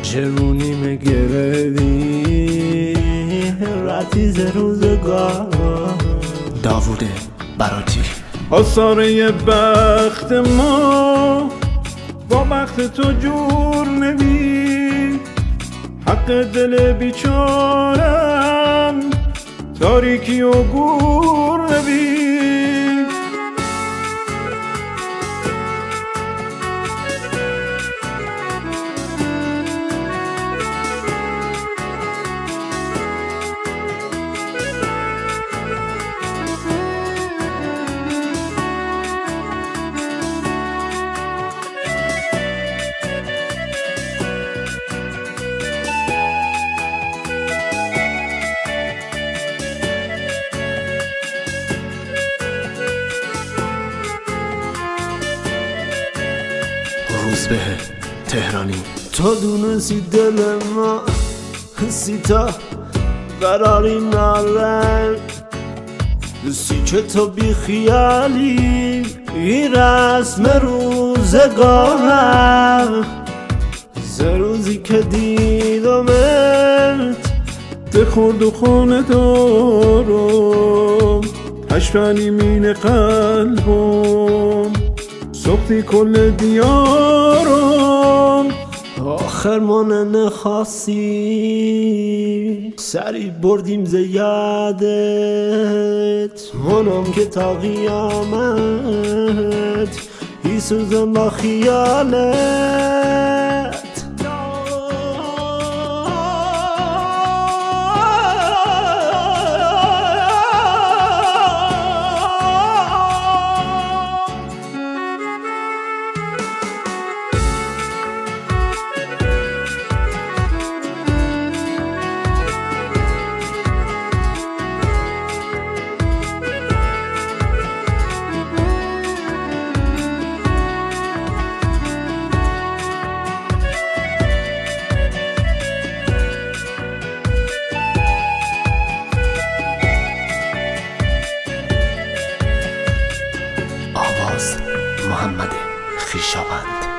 چرونیم گردی رتیز روزگار. داوود براتی. آثاره بخت ما با بخت تو جور نبی، حق دل بیچارم تاریکی و گور نبی. روزبه تهرانی. تو دونستی دل ما سیتا قراری نداره، دوستی که تو بی خیالی این رسم روزگاره. ز روزی که دیدمت به خورد و خونه دارم، هشتنی مین قلبم سختی کل دیارم. آخر ما نخواستی سری بردیم ز یادت، منم که تا قیامت ای سوزم با خیالت. محمد خویشاوند.